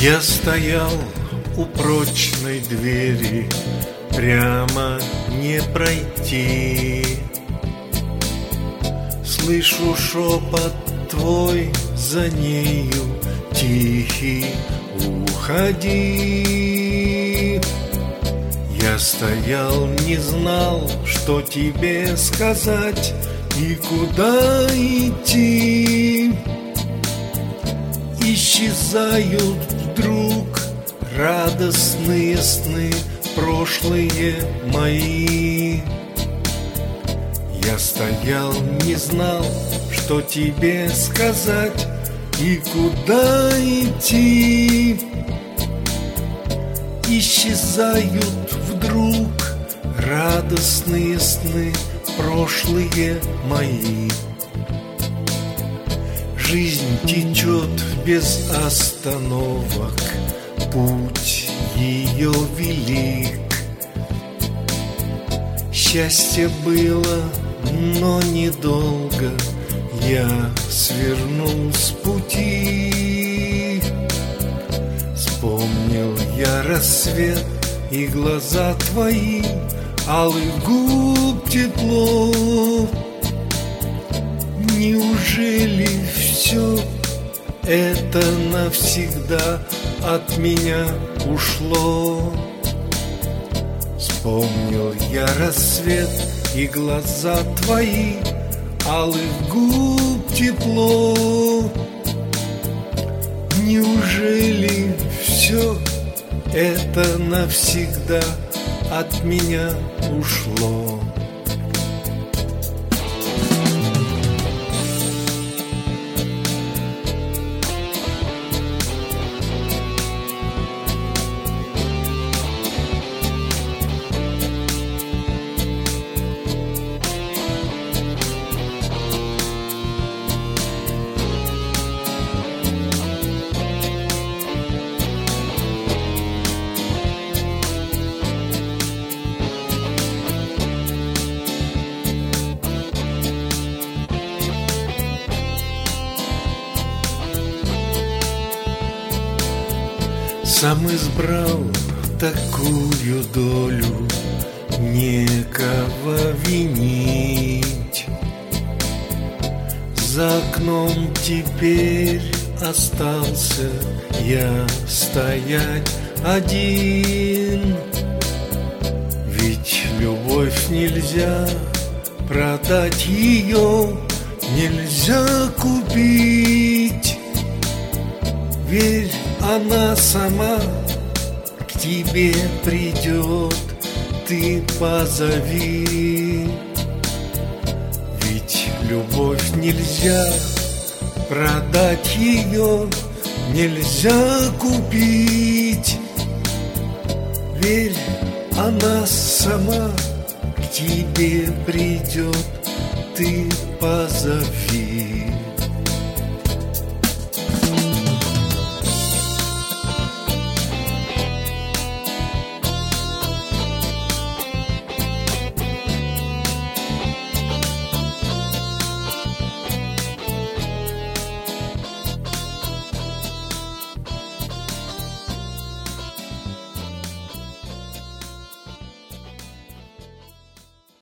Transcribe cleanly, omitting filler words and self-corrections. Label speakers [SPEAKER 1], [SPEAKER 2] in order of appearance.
[SPEAKER 1] Я стоял у прочной двери, прямо не пройти. Слышу шепот твой за нею, тихий, уходи. Я стоял, не знал, что тебе сказать и куда идти. Исчезают вдруг радостные сны, прошлые мои. Я стоял, не знал, что тебе сказать и куда идти. Исчезают вдруг радостные сны, прошлые мои. Жизнь течет без остановок, путь ее велик. Счастье было, но недолго, я свернул с пути. Вспомнил я рассвет и глаза твои, алых губ тепло. Неужели все это навсегда от меня ушло? Вспомнил я рассвет и глаза твои, алых губ тепло. Неужели все это навсегда от меня ушло? Сам избрал такую долю, некого винить. За окном теперь остался я стоять один. Ведь любовь нельзя продать, ее нельзя купить. Верь, она сама к тебе придет, ты позови. Ведь любовь нельзя продать, ее нельзя купить. Верь, она сама к тебе придет, ты позови.